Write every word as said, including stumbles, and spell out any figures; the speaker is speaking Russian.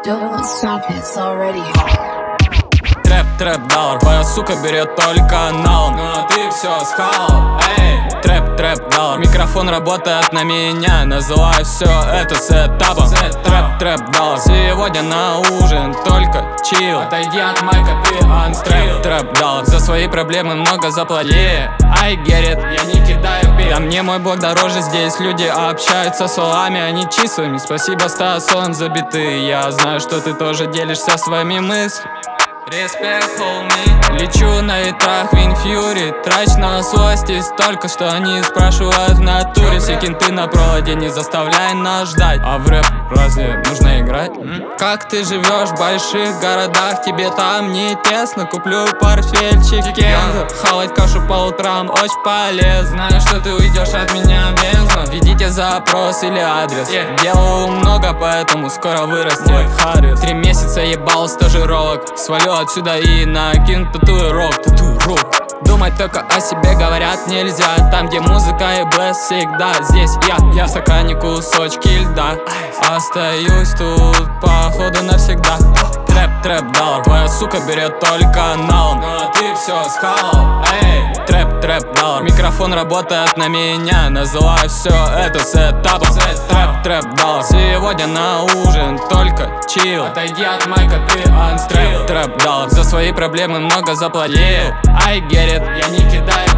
Don't stop, it's already Трэп, трэп, доллар, твоя сука берет только налом. Но ты все схавал, эй. Трэп, трэп, доллар, микрофон работает на меня. Называю все это сетапом. Трэп, трэп, доллар, сегодня на ужин только чил. Отойди от майка, ты unstream. Трэп, трэп, доллар, за свои проблемы много заплати. I get it, я не кидаю бит. Да мне мой блог дороже, здесь люди общаются словами, а не числами. Спасибо, Стасон, за биты. Я знаю, что ты тоже делишься своими мыслями. Респект, homie. Лечу на ветрах Винфьюри. Трач на злости столько, что они спрашивают в натуре. Все кенты на проводе, не заставляй нас ждать. А в рэп разве нужно играть? М? Как ты живешь в больших городах? Тебе там не тесно? Куплю портфельчик Кензо. Хавать кашу по утрам очень полезно. Знаю, что ты уйдешь от меня бензом. Введите запрос или адрес. yeah. Делал много, поэтому скоро вырастет Харрис. Три месяца ебал стажировок. Свалю отсюда и накину татуировок, татуировок. Думать только о себе, говорят, нельзя. Там, где музыка и блэс, всегда здесь я, я в стакане кусочки льда. Остаюсь тут, походу, навсегда. Трэп, трэп, доллар, твоя сука берет только налом. Но ты все схавал, эй. Трэп, трэп, доллар, микрофон работает на меня. Называю все это сетапом. Трэп, трэп, доллар, сегодня на ужин только чил. Отойди от майка, ты unstream. Трэп, трэп, доллар, за свои проблемы много заплатил. I get it, я не кидаю